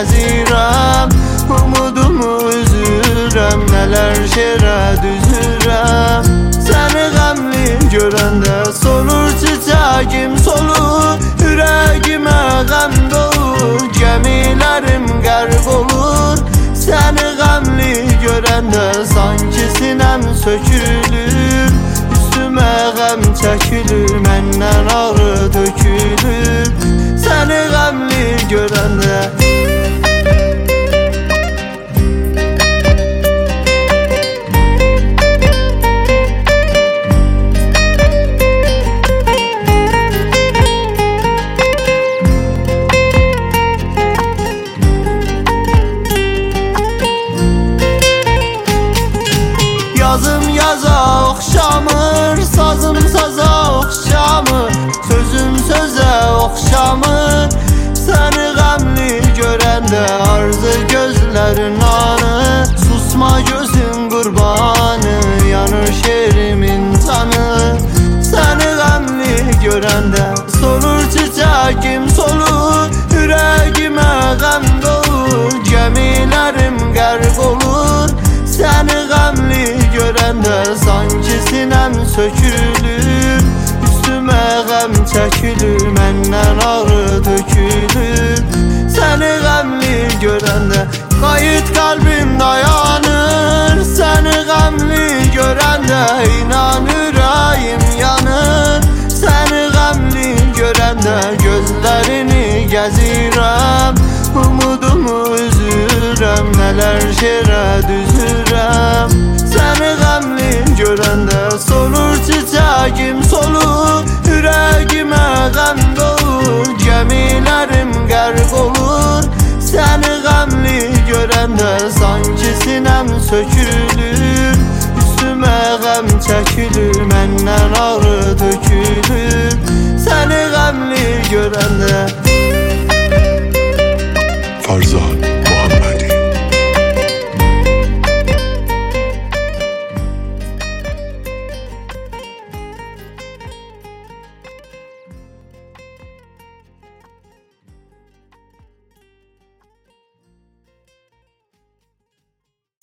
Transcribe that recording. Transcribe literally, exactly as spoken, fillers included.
gəzirəm. Umudumu üzürəm, nələr şerə düzürəm. Səni qəmli görəndə solur çiçəkim solur, ürəyimə qəm dolur, gəmilərim qərq olur. Səni qəmli görəndə sanki sinəm sökülür, üstümə qəm çəkilir, məndən ağrı tökülür. Səni qəmli görəndə yazım yaza oxşamır, sazım saza oxşamır, sözüm sözə oxşamır. Səni qəmli görəndə arzu gözlərin anı, susma gözüm qurbanı, yanır şerimin canı. Səni qəmli görəndə solur çiçəkim solur, ürəyimə qəm dolur, gəmilərim qərq olur. Səni qəmli görəndə sanki sinəm sökülür, üstümə qəm çəkilir, məndən ağrı tökülür. Səni qəmli görəndə qayıt qəlbim dayanır, səni qəmli görəndə inan ürəyim yanır. Səni qəmli görəndə gözlərini gəzirəm, umudumu üzürəm, nələr şerə düzürəm. Səni qəmli görəndə solur çiçəkim solur, ürəyimə qəm dolur, gəmilərim qərq olur. Səni qəmli görəndə sanki sinəm sökülür, üstümə qəm çəkilir, məndən ağrı tökülür.